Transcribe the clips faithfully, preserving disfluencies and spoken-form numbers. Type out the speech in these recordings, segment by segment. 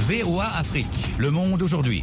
V O A Afrique, Le Monde aujourd'hui.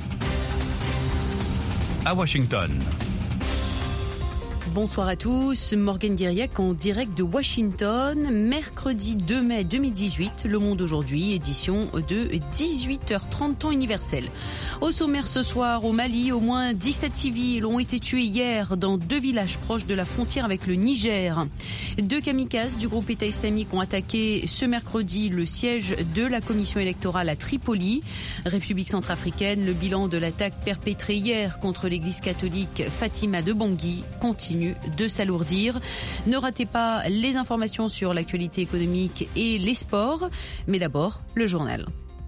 À Washington. Bonsoir à tous, Morgane Guiriac en direct de Washington, mercredi deux mai deux mille dix-huit, Le Monde aujourd'hui, édition de dix-huit heures trente temps universel. Au sommaire ce soir, au Mali, au moins dix-sept civils ont été tués hier dans deux villages proches de la frontière avec le Niger. Deux kamikazes du groupe État islamique ont attaqué ce mercredi le siège de la commission électorale à Tripoli. République centrafricaine, le bilan de l'attaque perpétrée hier contre l'église catholique Fatima de Bangui continue de s'alourdir. Ne ratez pas les informations sur l'actualité économique et les sports, mais d'abord le journal.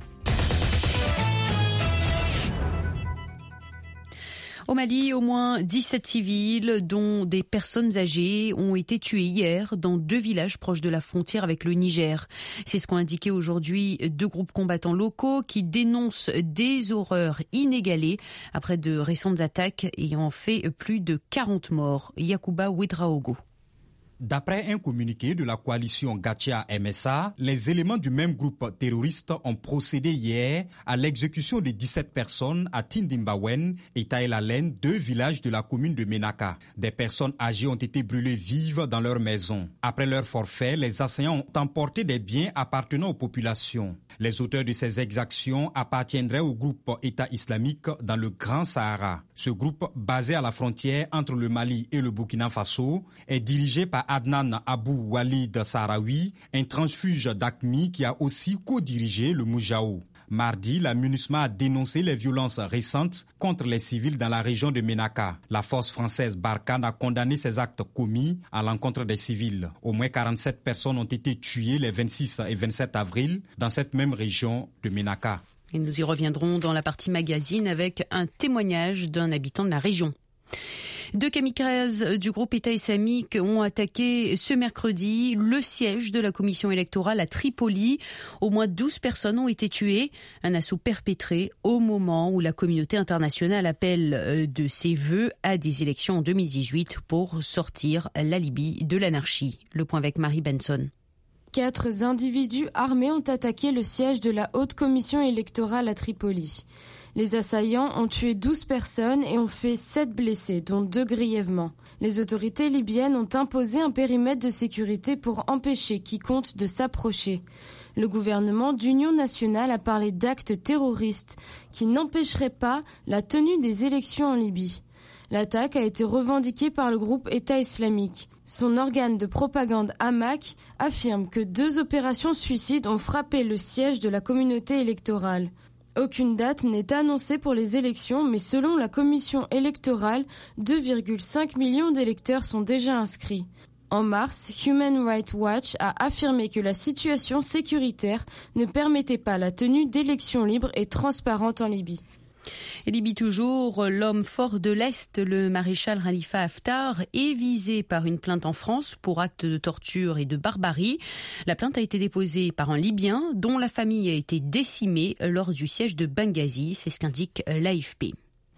Au Mali, au moins dix-sept civils, dont des personnes âgées, ont été tués hier dans deux villages proches de la frontière avec le Niger. C'est ce qu'ont indiqué aujourd'hui deux groupes combattants locaux qui dénoncent des horreurs inégalées après de récentes attaques ayant fait plus de quarante morts. Yacouba Ouedraogo. D'après un communiqué de la coalition Gatia M S A, les éléments du même groupe terroriste ont procédé hier à l'exécution de dix-sept personnes à Tindimbawen et Taïlalen, deux villages de la commune de Menaka. Des personnes âgées ont été brûlées vives dans leur maison. Après leur forfait, les assaillants ont emporté des biens appartenant aux populations. Les auteurs de ces exactions appartiendraient au groupe État islamique dans le Grand Sahara. Ce groupe, basé à la frontière entre le Mali et le Burkina Faso, est dirigé par Adnan Abou Walid Sahraoui, un transfuge d'A Q M I qui a aussi co-dirigé le Moujao. Mardi, la MINUSMA a dénoncé les violences récentes contre les civils dans la région de Menaka. La force française Barkhane a condamné ces actes commis à l'encontre des civils. Au moins quarante-sept personnes ont été tuées les vingt-six et vingt-sept avril dans cette même région de Menaka. Et nous y reviendrons dans la partie magazine avec un témoignage d'un habitant de la région. Deux kamikazes du groupe État islamique ont attaqué ce mercredi le siège de la commission électorale à Tripoli. Au moins douze personnes ont été tuées. Un assaut perpétré au moment où la communauté internationale appelle de ses vœux à des élections en deux mille dix-huit pour sortir la Libye de l'anarchie. Le point avec Marie Benson. Quatre individus armés ont attaqué le siège de la haute commission électorale à Tripoli. Les assaillants ont tué douze personnes et ont fait sept blessés, dont deux grièvement. Les autorités libyennes ont imposé un périmètre de sécurité pour empêcher quiconque de s'approcher. Le gouvernement d'union nationale a parlé d'actes terroristes qui n'empêcheraient pas la tenue des élections en Libye. L'attaque a été revendiquée par le groupe État islamique. Son organe de propagande Hamak affirme que deux opérations suicides ont frappé le siège de la communauté électorale. Aucune date n'est annoncée pour les élections, mais selon la commission électorale, deux virgule cinq millions d'électeurs sont déjà inscrits. En mars, Human Rights Watch a affirmé que la situation sécuritaire ne permettait pas la tenue d'élections libres et transparentes en Libye. Et Libye toujours, l'homme fort de l'Est, le maréchal Khalifa Haftar, est visé par une plainte en France pour actes de torture et de barbarie. La plainte a été déposée par un Libyen dont la famille a été décimée lors du siège de Benghazi, c'est ce qu'indique l'A F P.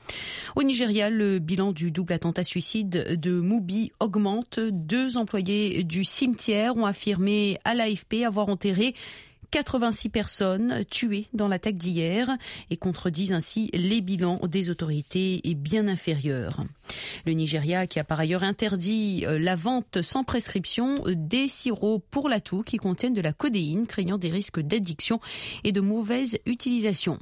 Au Nigeria, le bilan du double attentat suicide de Mubi augmente. Deux employés du cimetière ont affirmé à l'A F P avoir enterré quatre-vingt-six personnes tuées dans l'attaque d'hier et contredisent ainsi les bilans des autorités et bien inférieurs. Le Nigeria qui a par ailleurs interdit la vente sans prescription des sirops pour la toux qui contiennent de la codéine, craignant des risques d'addiction et de mauvaise utilisation.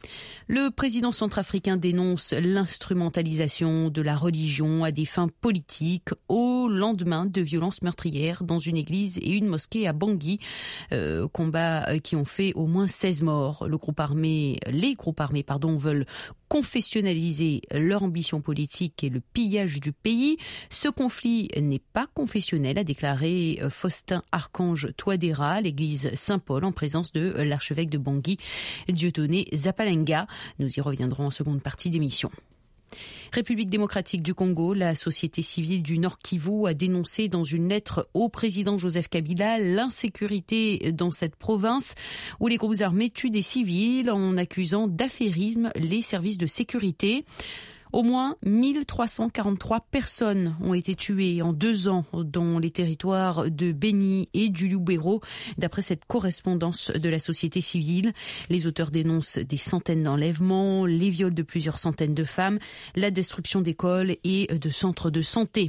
Le président centrafricain dénonce l'instrumentalisation de la religion à des fins politiques au lendemain de violences meurtrières dans une église et une mosquée à Bangui, euh, combats qui ont fait au moins seize morts. Le groupe armé, les groupes armés pardon, veulent confessionnaliser leur ambition politique et le pillage du pays. Ce conflit n'est pas confessionnel, a déclaré Faustin Archange Touadéra à l'église Saint-Paul en présence de l'archevêque de Bangui, Dieudonné Zapalenga. Nous y reviendrons en seconde partie d'émission. République démocratique du Congo, la société civile du Nord Kivu a dénoncé dans une lettre au président Joseph Kabila l'insécurité dans cette province où les groupes armés tuent des civils en accusant d'affairisme les services de sécurité. Au moins mille trois cent quarante-trois personnes ont été tuées en deux ans dans les territoires de Beni et du Lubero, d'après cette correspondance de la société civile. Les auteurs dénoncent des centaines d'enlèvements, les viols de plusieurs centaines de femmes, la destruction d'écoles et de centres de santé.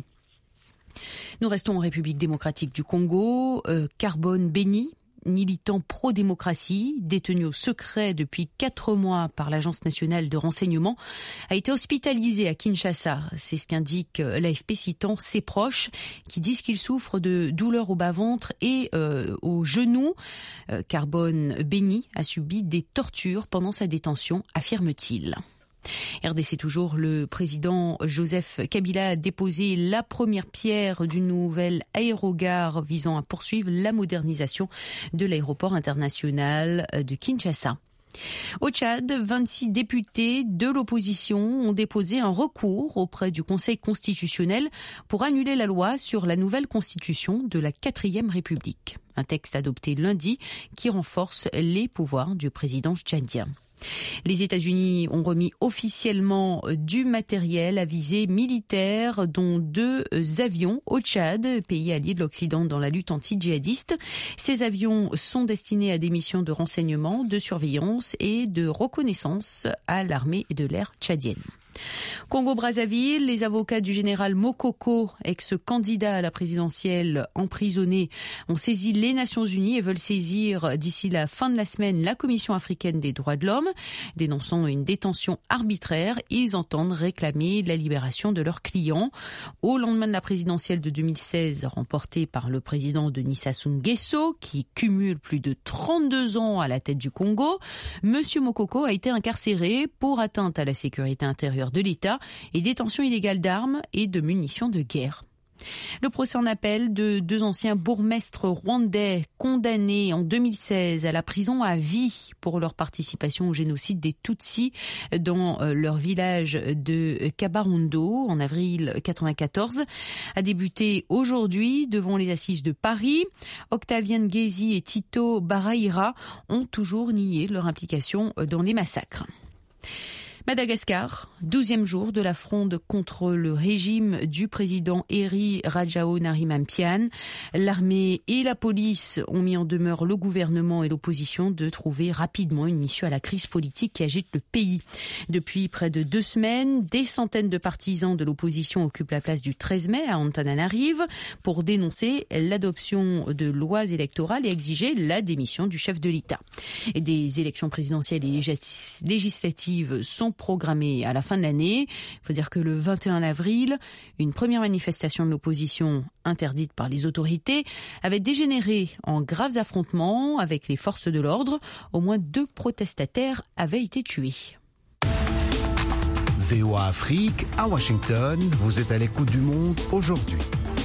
Nous restons en République démocratique du Congo. Euh, Carbone Beni, militant pro-démocratie, détenu au secret depuis quatre mois par l'Agence nationale de renseignement, a été hospitalisé à Kinshasa. C'est ce qu'indique l'A F P citant ses proches qui disent qu'il souffre de douleurs au bas-ventre et euh, au genou. Euh, Carbone Beni a subi des tortures pendant sa détention, affirme-t-il. R D C toujours, le président Joseph Kabila a déposé la première pierre d'une nouvelle aérogare visant à poursuivre la modernisation de l'aéroport international de Kinshasa. Au Tchad, vingt-six députés de l'opposition ont déposé un recours auprès du Conseil constitutionnel pour annuler la loi sur la nouvelle constitution de la quatrième République. Un texte adopté lundi qui renforce les pouvoirs du président tchadien. Les États-Unis ont remis officiellement du matériel à visée militaire, dont deux avions au Tchad, pays allié de l'Occident dans la lutte anti-djihadiste. Ces avions sont destinés à des missions de renseignement, de surveillance et de reconnaissance à l'armée de l'air tchadienne. Congo-Brazzaville, les avocats du général Mokoko, ex-candidat à la présidentielle emprisonné, ont saisi les Nations Unies et veulent saisir d'ici la fin de la semaine la Commission africaine des droits de l'homme. Dénonçant une détention arbitraire, ils entendent réclamer la libération de leurs clients. Au lendemain de la présidentielle de deux mille seize, remportée par le président Denis Sassou Nguesso, qui cumule plus de trente-deux ans à la tête du Congo, M. Mokoko a été incarcéré pour atteinte à la sécurité intérieure de l'État et détention illégale d'armes et de munitions de guerre. Le procès en appel de deux anciens bourgmestres rwandais condamnés en deux mille seize à la prison à vie pour leur participation au génocide des Tutsis dans leur village de Kabarondo en avril quatre-vingt-quatorze a débuté aujourd'hui devant les assises de Paris. Octavien Ngezi et Tito Baraira ont toujours nié leur implication dans les massacres. Madagascar, douzième jour de la fronde contre le régime du président Heri Rajaonarimampian. L'armée et la police ont mis en demeure le gouvernement et l'opposition de trouver rapidement une issue à la crise politique qui agite le pays. Depuis près de deux semaines, des centaines de partisans de l'opposition occupent la place du treize mai à Antananarive pour dénoncer l'adoption de lois électorales et exiger la démission du chef de l'État. Et des élections présidentielles et législatives sont programmée à la fin de l'année. Il faut dire que le vingt et un avril, une première manifestation de l'opposition interdite par les autorités avait dégénéré en graves affrontements avec les forces de l'ordre. Au moins deux protestataires avaient été tués. V O A Afrique, à Washington, vous êtes à l'écoute du monde aujourd'hui.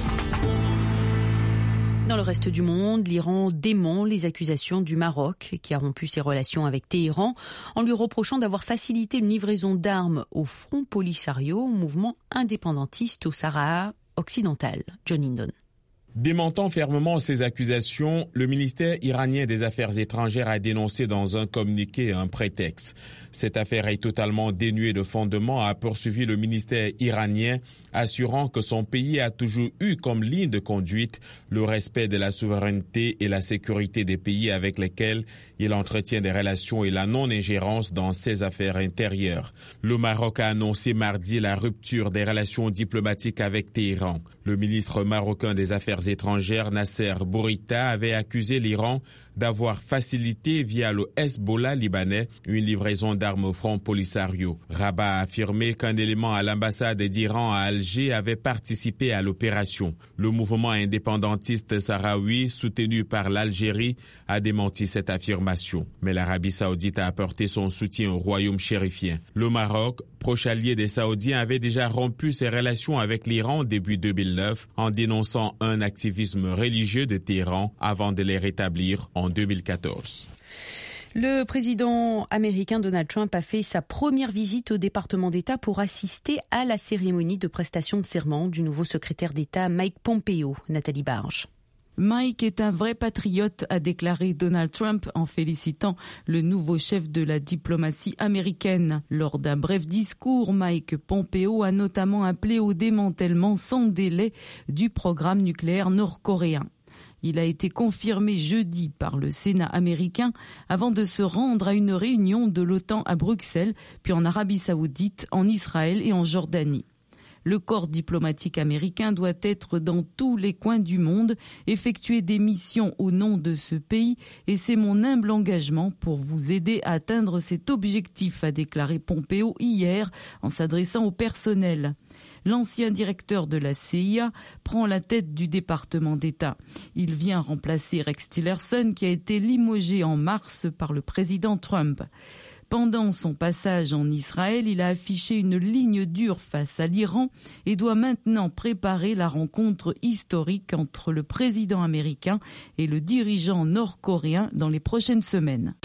Dans le reste du monde, l'Iran dément les accusations du Maroc, qui a rompu ses relations avec Téhéran, en lui reprochant d'avoir facilité une livraison d'armes au Front Polisario, mouvement indépendantiste au Sahara occidental. John Lindon. Démentant fermement ces accusations, le ministère iranien des Affaires étrangères a dénoncé dans un communiqué un prétexte. Cette affaire est totalement dénuée de fondement, a poursuivi le ministère iranien, assurant que son pays a toujours eu comme ligne de conduite le respect de la souveraineté et la sécurité des pays avec lesquels il entretient des relations et la non-ingérence dans ses affaires intérieures. Le Maroc a annoncé mardi la rupture des relations diplomatiques avec Téhéran. Le ministre marocain des Affaires étrangères, Nasser Bourita, avait accusé l'Iran d'avoir facilité via le Hezbollah libanais une livraison d'armes au Front Polisario. Rabat a affirmé qu'un élément à l'ambassade d'Iran à Alger avait participé à l'opération. Le mouvement indépendantiste sahraoui, soutenu par l'Algérie, a démenti cette affirmation. Mais l'Arabie saoudite a apporté son soutien au royaume chérifien. Le Maroc, proche allié des Saoudiens, avait déjà rompu ses relations avec l'Iran début deux mille neuf en dénonçant un activisme religieux de Téhéran avant de les rétablir en deux mille quatorze. Le président américain Donald Trump a fait sa première visite au département d'État pour assister à la cérémonie de prestation de serment du nouveau secrétaire d'État Mike Pompeo. Nathalie Barge. Mike est un vrai patriote, a déclaré Donald Trump en félicitant le nouveau chef de la diplomatie américaine. Lors d'un bref discours, Mike Pompeo a notamment appelé au démantèlement sans délai du programme nucléaire nord-coréen. Il a été confirmé jeudi par le Sénat américain avant de se rendre à une réunion de l'OTAN à Bruxelles, puis en Arabie Saoudite, en Israël et en Jordanie. Le corps diplomatique américain doit être dans tous les coins du monde, effectuer des missions au nom de ce pays et c'est mon humble engagement pour vous aider à atteindre cet objectif, a déclaré Pompeo hier en s'adressant au personnel. L'ancien directeur de la C I A prend la tête du département d'État. Il vient remplacer Rex Tillerson qui a été limogé en mars par le président Trump. Pendant son passage en Israël, il a affiché une ligne dure face à l'Iran et doit maintenant préparer la rencontre historique entre le président américain et le dirigeant nord-coréen dans les prochaines semaines.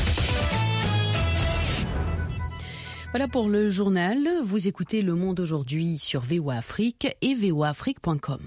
Voilà pour le journal. Vous écoutez Le Monde aujourd'hui sur V O A Afrique et v o a afrique point com.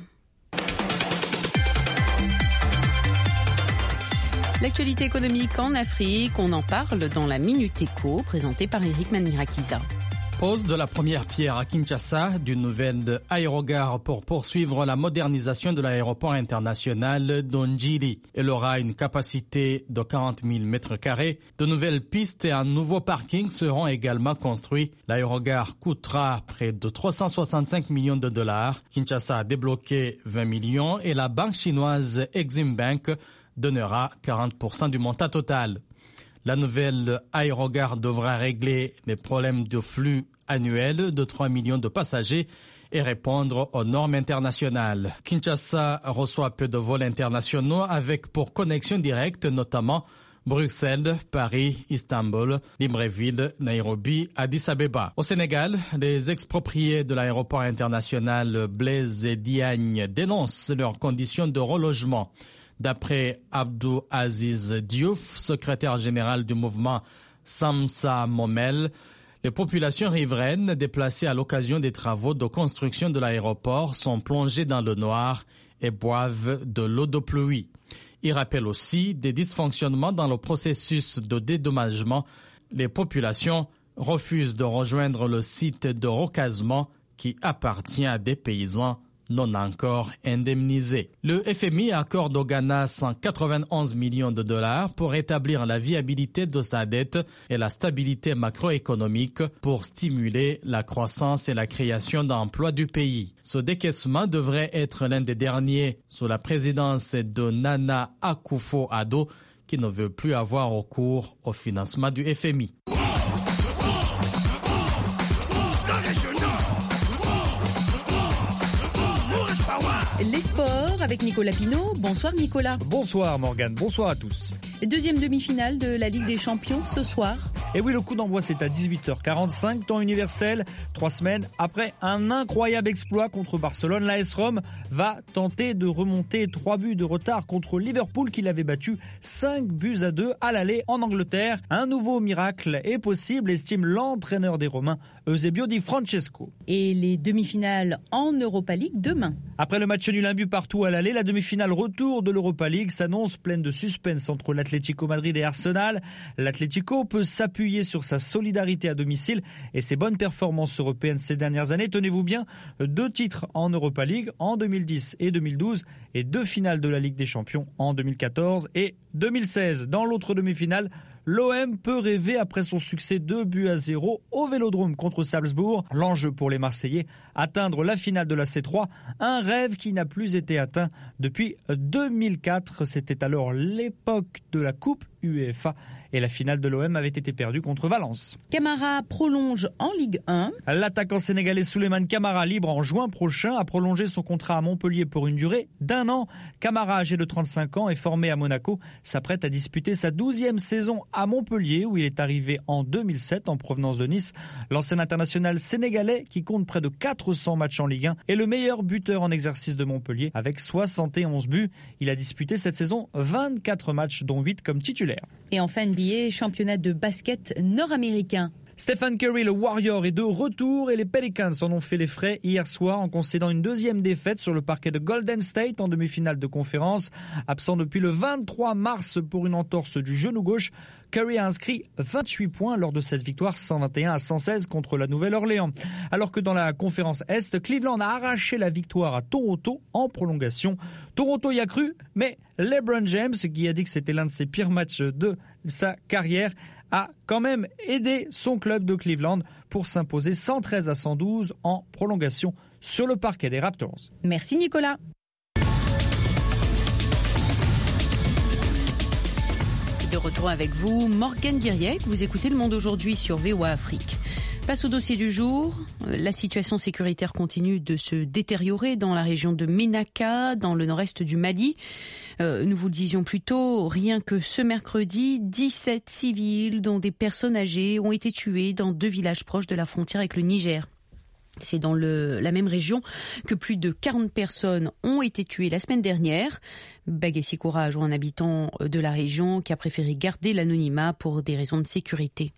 L'actualité économique en Afrique, on en parle dans la Minute Éco, présentée par Eric Manirakiza. Pose de la première pierre à Kinshasa d'une nouvelle aérogare pour poursuivre la modernisation de l'aéroport international d'Ondjili. Elle aura une capacité de quarante mille mètres carrés. De nouvelles pistes et un nouveau parking seront également construits. L'aérogare coûtera près de trois cent soixante-cinq millions de dollars. Kinshasa a débloqué vingt millions et la banque chinoise Exim Bank donnera quarante pour cent du montant total. La nouvelle aérogare devra régler les problèmes de flux annuels de trois millions de passagers et répondre aux normes internationales. Kinshasa reçoit peu de vols internationaux avec pour connexion directe notamment Bruxelles, Paris, Istanbul, Libreville, Nairobi, Addis Abeba. Au Sénégal, les expropriés de l'aéroport international Blaise Diagne dénoncent leurs conditions de relogement. D'après Abdou Aziz Diouf, secrétaire général du mouvement Samsa Momel, les populations riveraines déplacées à l'occasion des travaux de construction de l'aéroport sont plongées dans le noir et boivent de l'eau de pluie. Il rappelle aussi des dysfonctionnements dans le processus de dédommagement. Les populations refusent de rejoindre le site de recasement qui appartient à des paysans non encore indemnisés. Le F M I accorde au Ghana cent quatre-vingt-onze millions de dollars pour rétablir la viabilité de sa dette et la stabilité macroéconomique pour stimuler la croissance et la création d'emplois du pays. Ce décaissement devrait être l'un des derniers sous la présidence de Nana Akufo-Addo qui ne veut plus avoir recours au financement du F M I. Les sports avec Nicolas Pinault. Bonsoir Nicolas. Bonsoir Morgane, bonsoir à tous. Deuxième demi-finale de la Ligue des Champions ce soir. Et oui, le coup d'envoi c'est à dix-huit heures quarante-cinq, temps universel. Trois semaines après un incroyable exploit contre Barcelone, l'A S Rome va tenter de remonter trois buts de retard contre Liverpool qui l'avait battu cinq buts à deux à l'aller en Angleterre. Un nouveau miracle est possible, estime l'entraîneur des Romains, Eusebio Di Francesco. Et les demi-finales en Europa League demain. Après le match nul un but partout à l'aller, la demi-finale retour de l'Europa League s'annonce pleine de suspense entre l'Atlético Madrid et Arsenal. L'Atlético peut s'appuyer sur sa solidarité à domicile et ses bonnes performances européennes ces dernières années. Tenez-vous bien, deux titres en Europa League en deux mille dix et deux mille douze et deux finales de la Ligue des Champions en deux mille quatorze et deux mille seize. Dans l'autre demi-finale, l'O M peut rêver après son succès deux buts à zéro au Vélodrome contre Salzbourg. L'enjeu pour les Marseillais, atteindre la finale de la C trois, un rêve qui n'a plus été atteint depuis deux mille quatre. C'était alors l'époque de la Coupe UEFA et la finale de l'O M avait été perdue contre Valence. Camara prolonge en Ligue un. L'attaquant sénégalais Souleymane Camara, libre en juin prochain, a prolongé son contrat à Montpellier pour une durée d'un an. Camara, âgé de trente-cinq ans et formé à Monaco, s'apprête à disputer sa douzième saison à Montpellier où il est arrivé en deux mille sept en provenance de Nice. L'ancien international sénégalais qui compte près de quatre cents matchs en Ligue un est le meilleur buteur en exercice de Montpellier avec soixante et onze buts. Il a disputé cette saison vingt-quatre matchs dont huit comme titulaire. Et enfin N B A, championnat de basket nord-américain. Stephen Curry, le Warrior, est de retour et les Pelicans en ont fait les frais hier soir en concédant une deuxième défaite sur le parquet de Golden State en demi-finale de conférence. Absent depuis le vingt-trois mars pour une entorse du genou gauche, Curry a inscrit vingt-huit points lors de cette victoire cent vingt et un à cent seize contre la Nouvelle-Orléans. Alors que dans la conférence Est, Cleveland a arraché la victoire à Toronto en prolongation. Toronto y a cru, mais LeBron James, qui a dit que c'était l'un de ses pires matchs de sa carrière, a quand même aidé son club de Cleveland pour s'imposer cent treize à cent douze en prolongation sur le parquet des Raptors. Merci Nicolas. De retour avec vous, Morgane Guiriec, vous écoutez Le Monde aujourd'hui sur V O A Afrique. Place au dossier du jour. La situation sécuritaire continue de se détériorer dans la région de Ménaka, dans le nord-est du Mali. Euh, nous vous le disions plus tôt, rien que ce mercredi, dix-sept civils, dont des personnes âgées, ont été tués dans deux villages proches de la frontière avec le Niger. C'est dans le, la même région que plus de quarante personnes ont été tuées la semaine dernière. Bagessi Courage, un habitant de la région qui a préféré garder l'anonymat pour des raisons de sécurité.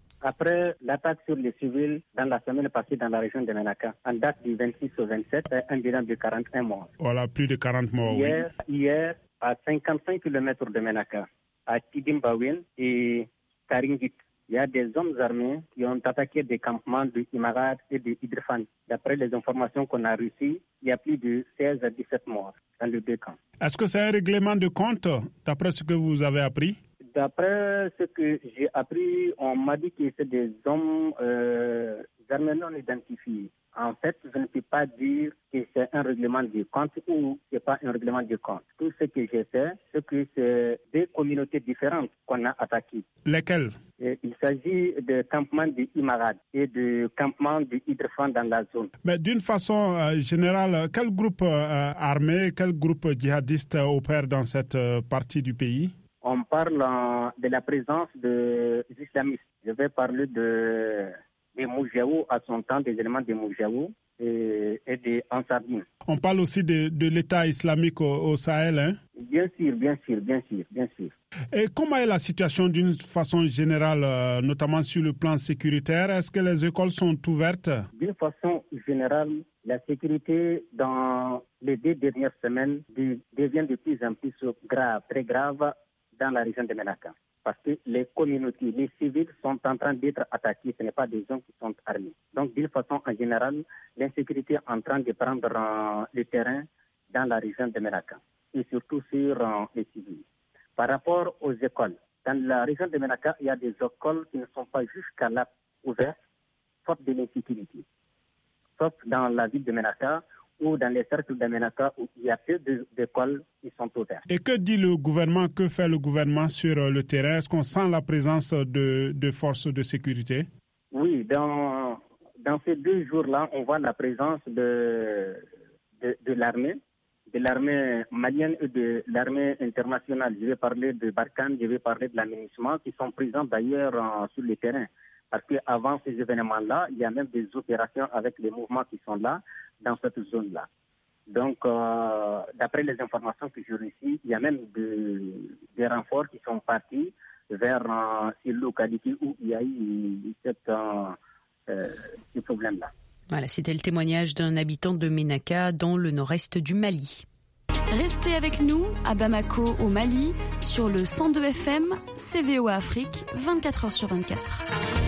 Après l'attaque sur les civils dans la semaine passée dans la région de Ménaka, en date du vingt-six au vingt-sept, un bilan de quarante et un morts. Voilà, plus de quarante morts, hier, oui. Hier, à cinquante-cinq kilomètres de Ménaka, à Tidimbawin et Karingit, il y a des hommes armés qui ont attaqué des campements de Imarad et de Idrifan. D'après les informations qu'on a reçues, il y a plus de seize à dix-sept morts dans les deux camps. Est-ce que c'est un règlement de compte, d'après ce que vous avez appris? D'après ce que j'ai appris, on m'a dit que c'est des hommes euh, armés non identifiés. En fait, je ne peux pas dire que c'est un règlement de compte ou ce n'est pas un règlement de compte. Tout ce que j'ai fait, c'est que c'est des communautés différentes qu'on a attaquées. Lesquelles? Et il s'agit de campements de Imarad et de campements de Idrifan dans la zone. Mais d'une façon euh, générale, quel groupe euh, armé, quel groupe djihadiste opère dans cette euh, partie du pays? On parle euh, de la présence des islamistes. Je vais parler de... des Moujaou à son temps, des éléments des Moujaou et, et des Ansardines. On parle aussi de, de l'État islamique au, au Sahel, hein? Bien sûr, bien sûr, bien sûr, bien sûr. Et comment est la situation d'une façon générale, euh, notamment sur le plan sécuritaire? Est-ce que les écoles sont ouvertes? D'une façon générale, la sécurité dans les deux dernières semaines devient de plus en plus grave, très grave dans la région de Ménaka. Parce que les communautés, les civils sont en train d'être attaqués, ce n'est pas des gens qui sont armés. Donc, d'une façon en général, l'insécurité est en train de prendre euh, le terrain dans la région de Ménaka et surtout sur euh, les civils. Par rapport aux écoles, dans la région de Ménaka, il y a des écoles qui ne sont pas jusqu'à là ouvertes, faute de l'insécurité. Sauf dans la ville de Ménaka, ou dans les cercles de Ménaka où il y a peu d'écoles qui sont ouvertes. Et que dit le gouvernement, que fait le gouvernement sur le terrain? Est-ce qu'on sent la présence de, de forces de sécurité? Oui, dans, dans ces deux jours-là, on voit la présence de, de, de l'armée, de l'armée malienne et de l'armée internationale. Je vais parler de Barkhane, je vais parler de l'aménagement qui sont présents d'ailleurs euh, sur le terrain. Parce qu'avant ces événements-là, il y a même des opérations avec les mouvements qui sont là, dans cette zone-là. Donc, euh, d'après les informations que j'ai reçues, il y a même de, des renforts qui sont partis vers euh, ces localités où il y a eu cette, euh, euh, ce problème-là. Voilà, c'était le témoignage d'un habitant de Ménaka dans le nord-est du Mali. Restez avec nous à Bamako au Mali sur le cent deux F M, C V O A Afrique, vingt-quatre heures sur vingt-quatre.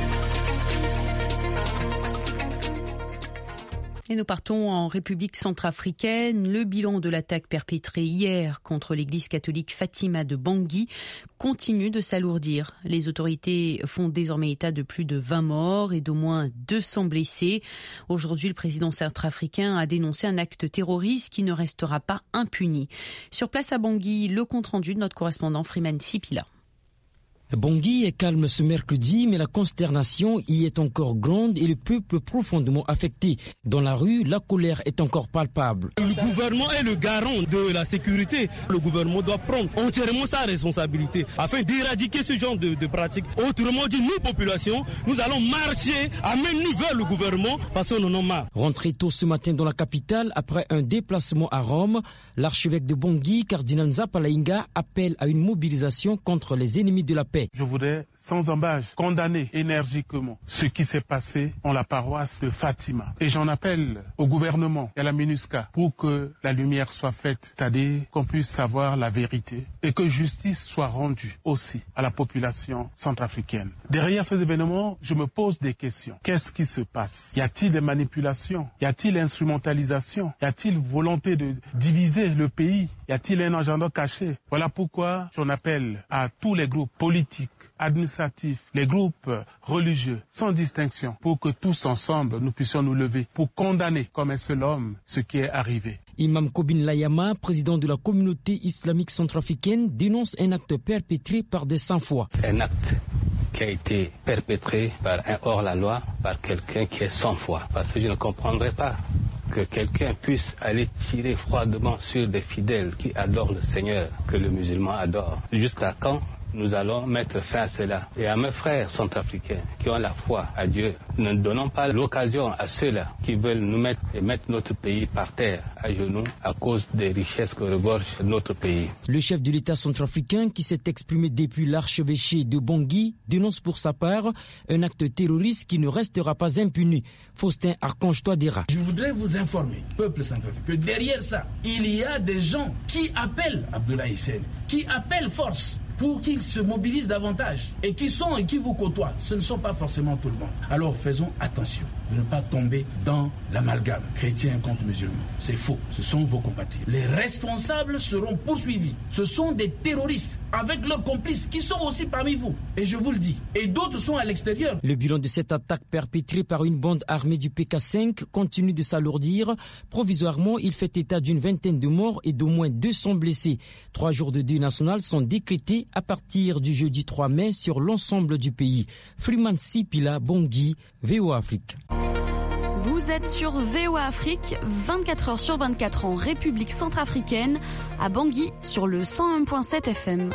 Et nous partons en République centrafricaine. Le bilan de l'attaque perpétrée hier contre l'église catholique Fatima de Bangui continue de s'alourdir. Les autorités font désormais état de plus de vingt morts et d'au moins deux cents blessés. Aujourd'hui, le président centrafricain a dénoncé un acte terroriste qui ne restera pas impuni. Sur place à Bangui, le compte-rendu de notre correspondant Freeman Sipila. Bangui est calme ce mercredi, mais la consternation y est encore grande et le peuple profondément affecté. Dans la rue, la colère est encore palpable. Le gouvernement est le garant de la sécurité. Le gouvernement doit prendre entièrement sa responsabilité afin d'éradiquer ce genre de, de pratiques. Autrement dit, nous, populations, nous allons marcher à main nue vers le gouvernement parce qu'on en a marre. Rentré tôt ce matin dans la capitale, après un déplacement à Rome, l'archevêque de Bangui, cardinal Nzapalainga, appelle à une mobilisation contre les ennemis de la paix. Je voudrais sans embâche, condamner énergiquement ce qui s'est passé en la paroisse de Fatima. Et j'en appelle au gouvernement et à la MINUSCA pour que la lumière soit faite, c'est-à-dire qu'on puisse savoir la vérité et que justice soit rendue aussi à la population centrafricaine. Derrière ces événements, je me pose des questions. Qu'est-ce qui se passe? Y a-t-il des manipulations? Y a-t-il instrumentalisation? Y a-t-il volonté de diviser le pays? Y a-t-il un agenda caché? Voilà pourquoi j'en appelle à tous les groupes politiques, administratifs, les groupes religieux, sans distinction, pour que tous ensemble nous puissions nous lever pour condamner comme un seul homme ce qui est arrivé. Imam Kobin Layama, président de la communauté islamique centrafricaine, dénonce un acte perpétré par des sans-foi. Un acte qui a été perpétré par un hors-la-loi, par quelqu'un qui est sans foi. Parce que je ne comprendrai pas que quelqu'un puisse aller tirer froidement sur des fidèles qui adorent le Seigneur, que le musulman adore. Jusqu'à quand nous allons mettre fin à cela? Et à mes frères centrafricains qui ont la foi à Dieu, ne donnons pas l'occasion à ceux-là qui veulent nous mettre et mettre notre pays par terre, à genoux, à cause des richesses que regorge notre pays. Le chef de l'État centrafricain, qui s'est exprimé depuis l'archevêché de Bangui, dénonce pour sa part un acte terroriste qui ne restera pas impuni. Faustin Archange Touadéra. Je voudrais vous informer, peuple centrafricain, que derrière ça, il y a des gens qui appellent Abdoulaye Hissène, qui appellent force pour qu'ils se mobilisent davantage et qui sont et qui vous côtoient. Ce ne sont pas forcément tout le monde. Alors faisons attention de ne pas tomber dans l'amalgame chrétien contre musulman. C'est faux. Ce sont vos compatriotes. Les responsables seront poursuivis. Ce sont des terroristes avec leurs complices qui sont aussi parmi vous. Et je vous le dis. Et d'autres sont à l'extérieur. Le bilan de cette attaque perpétrée par une bande armée du P K cinq continue de s'alourdir. Provisoirement, il fait état d'une vingtaine de morts et d'au moins deux cents blessés. Trois jours de deuil national sont décrétés à partir du jeudi trois mai sur l'ensemble du pays. Freeman Sipila, Bangui, V O A Afrique. Vous êtes sur V O A Afrique, vingt-quatre heures sur vingt-quatre en République centrafricaine, à Bangui sur le cent un virgule sept F M.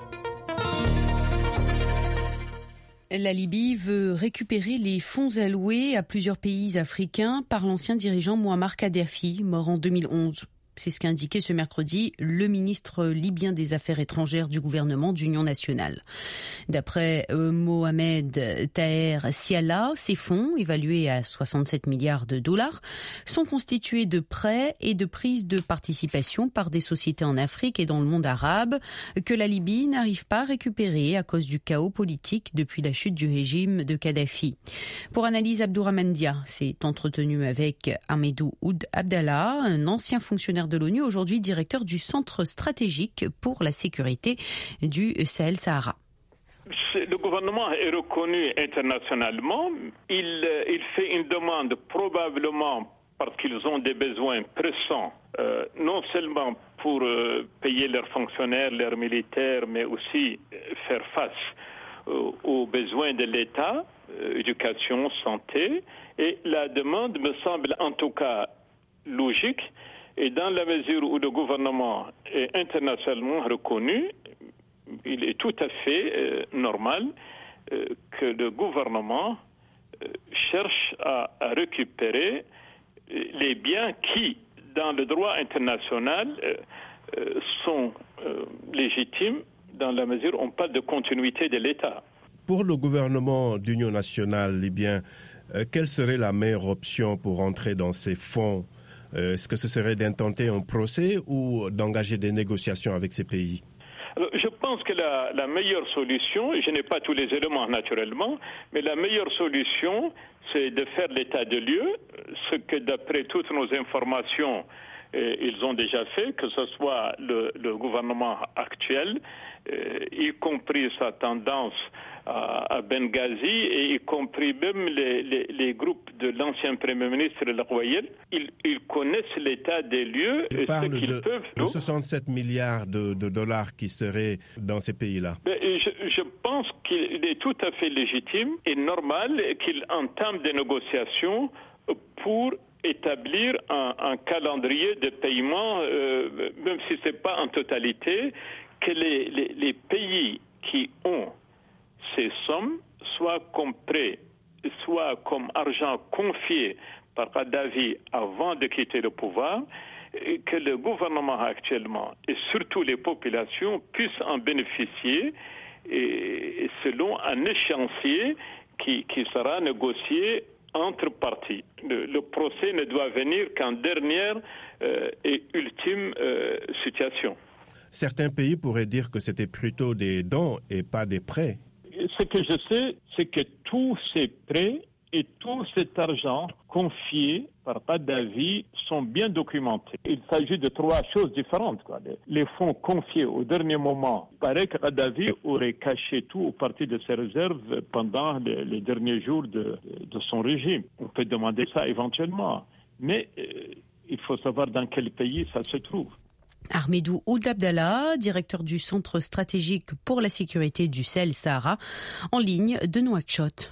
La Libye veut récupérer les fonds alloués à plusieurs pays africains par l'ancien dirigeant Mouammar Kadhafi, mort en deux mille onze. C'est ce qu'a indiqué ce mercredi le ministre libyen des Affaires étrangères du gouvernement d'Union nationale. D'après euh, Mohamed Taher Siala, ces fonds, évalués à soixante-sept milliards de dollars, sont constitués de prêts et de prises de participation par des sociétés en Afrique et dans le monde arabe que la Libye n'arrive pas à récupérer à cause du chaos politique depuis la chute du régime de Kadhafi. Pour analyse, Abdourahmane Dia s'est entretenu avec Hamidou Ould Abdallah, un ancien fonctionnaire de l'ONU, aujourd'hui directeur du Centre stratégique pour la sécurité du Sahel-Sahara. Le gouvernement est reconnu internationalement. Il, il fait une demande probablement parce qu'ils ont des besoins pressants, euh, non seulement pour euh, payer leurs fonctionnaires, leurs militaires, mais aussi euh, faire face euh, aux besoins de l'État, euh, éducation, santé. Et la demande me semble en tout cas logique. Et dans la mesure où le gouvernement est internationalement reconnu, il est tout à fait euh, normal euh, que le gouvernement euh, cherche à, à récupérer euh, les biens qui, dans le droit international, euh, euh, sont euh, légitimes dans la mesure où on parle de continuité de l'État. Pour le gouvernement d'union nationale libyen, euh, quelle serait la meilleure option pour entrer dans ces fonds ? Euh, est-ce que ce serait d'intenter un procès ou d'engager des négociations avec ces pays ? Alors, je pense que la, la meilleure solution, je n'ai pas tous les éléments naturellement, mais la meilleure solution, c'est de faire l'état de lieu, ce que d'après toutes nos informations, euh, ils ont déjà fait, que ce soit le, le gouvernement actuel, euh, y compris sa tendance à Benghazi, et y compris même les, les, les groupes de l'ancien Premier ministre Le Royal, ils, ils connaissent l'état des lieux et ce qu'ils de, peuvent. De soixante-sept milliards de, de dollars qui seraient dans ces pays-là. Je, je pense qu'il est tout à fait légitime et normal qu'ils entament des négociations pour établir un, un calendrier de paiement, euh, même si ce n'est pas en totalité, que les, les, les pays qui ont ces sommes, soit comme prêt, soit comme argent confié par Kadhafi avant de quitter le pouvoir, et que le gouvernement actuellement, et surtout les populations, puissent en bénéficier et selon un échéancier qui, qui sera négocié entre parties. Le, le procès ne doit venir qu'en dernière euh, et ultime euh, situation. Certains pays pourraient dire que c'était plutôt des dons et pas des prêts. Ce que je sais, c'est que tous ces prêts et tout cet argent confié par Kadhafi sont bien documentés. Il s'agit de trois choses différentes, quoi. Les fonds confiés au dernier moment. Il paraît que Kadhafi aurait caché tout au parti de ses réserves pendant les, les derniers jours de, de son régime. On peut demander ça éventuellement. Mais euh, il faut savoir dans quel pays ça se trouve. Ahmedou Ould Abdallah, directeur du Centre stratégique pour la sécurité du Sahel-Sahara, en ligne de Nouakchott.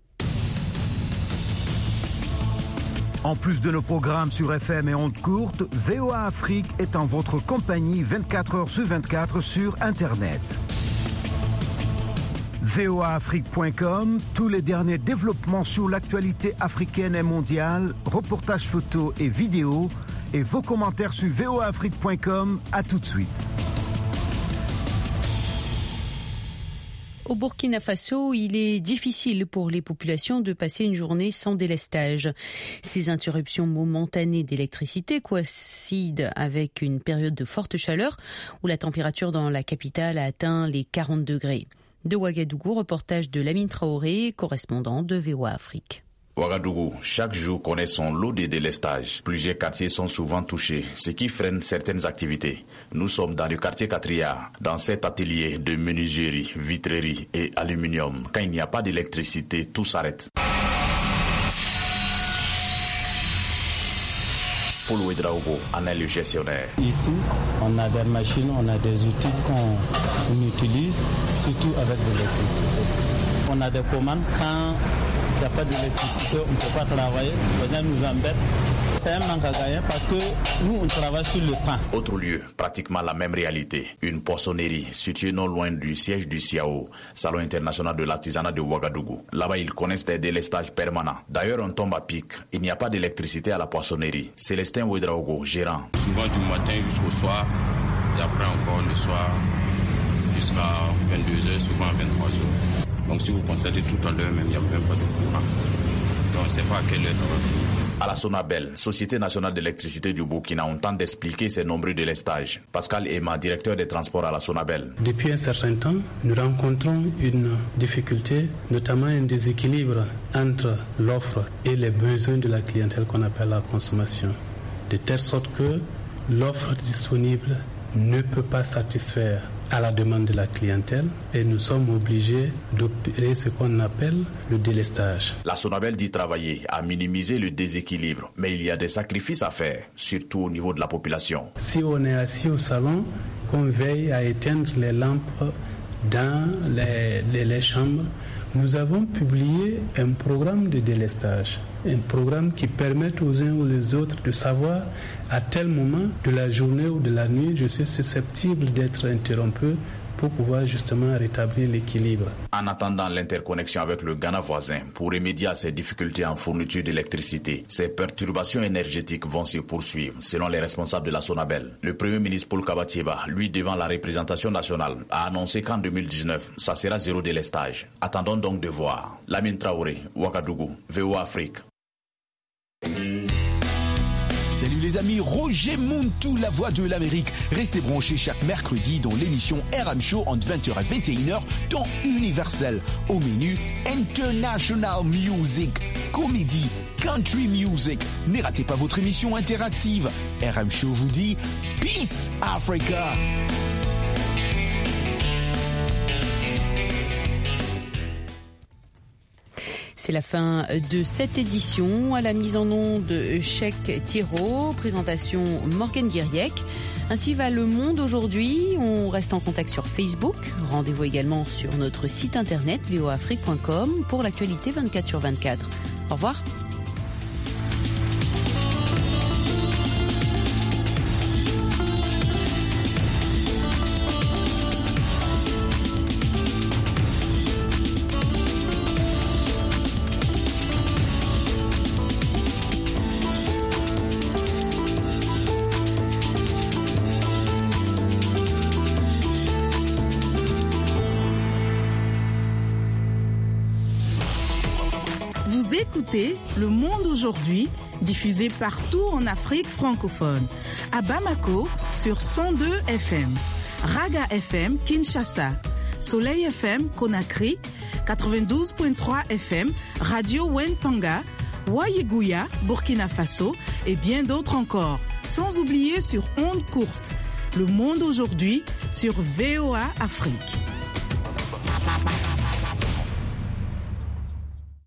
En plus de nos programmes sur F M et ondes courtes, V O A Afrique est en votre compagnie vingt-quatre heures sur vingt-quatre sur Internet. V O A Afrique point com, tous les derniers développements sur l'actualité africaine et mondiale, reportages photos et vidéos, et vos commentaires sur V O A Afrique point com. À tout de suite. Au Burkina Faso, il est difficile pour les populations de passer une journée sans délestage. Ces interruptions momentanées d'électricité coïncident avec une période de forte chaleur où la température dans la capitale a atteint les quarante degrés. De Ouagadougou, reportage de Lamine Traoré, correspondant de V O A Afrique. Ouagadougou, chaque jour connaît son lot de délestage. Plusieurs quartiers sont souvent touchés, ce qui freine certaines activités. Nous sommes dans le quartier Katria, dans cet atelier de menuiserie, vitrerie et aluminium. Quand il n'y a pas d'électricité, tout s'arrête. Paul Ouedraogo en est le gestionnaire. Ici, on a des machines, on a des outils qu'on utilise, surtout avec de l'électricité. On a des commandes quand il n'y a pas d'électricité, on ne peut pas travailler. Les gens nous embêtent. C'est un manque à gagner parce que nous, on travaille sur le temps. Autre lieu, pratiquement la même réalité. Une poissonnerie située non loin du siège du C I A O, Salon international de l'artisanat de Ouagadougou. Là-bas, ils connaissent des délestages permanents. D'ailleurs, on tombe à pic. Il n'y a pas d'électricité à la poissonnerie. Célestin Ouedraogo, gérant. Souvent du matin jusqu'au soir, et après encore le soir, jusqu'à vingt-deux heures, souvent à vingt-trois heures. Donc si vous constatez tout à l'heure, même il n'y a même pas de courant. Donc on ne sait pas à quelle heure ça va. À la Sonabel, Société nationale d'électricité du Burkina, on tente d'expliquer ces nombreux délestages. Pascal Ema, directeur des transports à la Sonabel. Depuis un certain temps, nous rencontrons une difficulté, notamment un déséquilibre entre l'offre et les besoins de la clientèle qu'on appelle la consommation. De telle sorte que l'offre disponible ne peut pas satisfaire à la demande de la clientèle et nous sommes obligés d'opérer ce qu'on appelle le délestage. La Sonabel dit travailler à minimiser le déséquilibre, mais il y a des sacrifices à faire, surtout au niveau de la population. Si on est assis au salon, qu'on veille à éteindre les lampes dans les, les, les chambres, nous avons publié un programme de délestage, un programme qui permet aux uns ou aux autres de savoir à tel moment de la journée ou de la nuit je suis susceptible d'être interrompu pour pouvoir justement rétablir l'équilibre. En attendant l'interconnexion avec le Ghana voisin pour remédier à ces difficultés en fourniture d'électricité, ces perturbations énergétiques vont se poursuivre, selon les responsables de la Sonabel. Le Premier ministre Paul Kabatieba, lui devant la représentation nationale, a annoncé qu'en deux mille dix-neuf, ça sera zéro délestage. Attendons donc de voir. Lamine Traoré, Ouagadougou, V O A Afrique. Salut les amis, Roger Montou, la voix de l'Amérique. Restez branchés chaque mercredi dans l'émission R M Show entre vingt heures et vingt et une heures, temps universel. Au menu, International Music, comédie, country music. Ne ratez pas votre émission interactive. R M Show vous dit Peace Africa. C'est la fin de cette édition. À la mise en onde de Cheikh Thiro, présentation Morgan Guiriec. Ainsi va le monde aujourd'hui. On reste en contact sur Facebook. Rendez-vous également sur notre site internet v o a afrique point com pour l'actualité vingt-quatre sur vingt-quatre. Au revoir. Vous écoutez Le Monde aujourd'hui, diffusé partout en Afrique francophone. À Bamako, sur cent deux F M. Raga F M, Kinshasa. Soleil F M, Conakry. quatre-vingt-douze virgule trois F M, Radio Wentanga. Wayeguya, Burkina Faso. Et bien d'autres encore. Sans oublier sur ondes courtes. Le Monde aujourd'hui, sur V O A Afrique.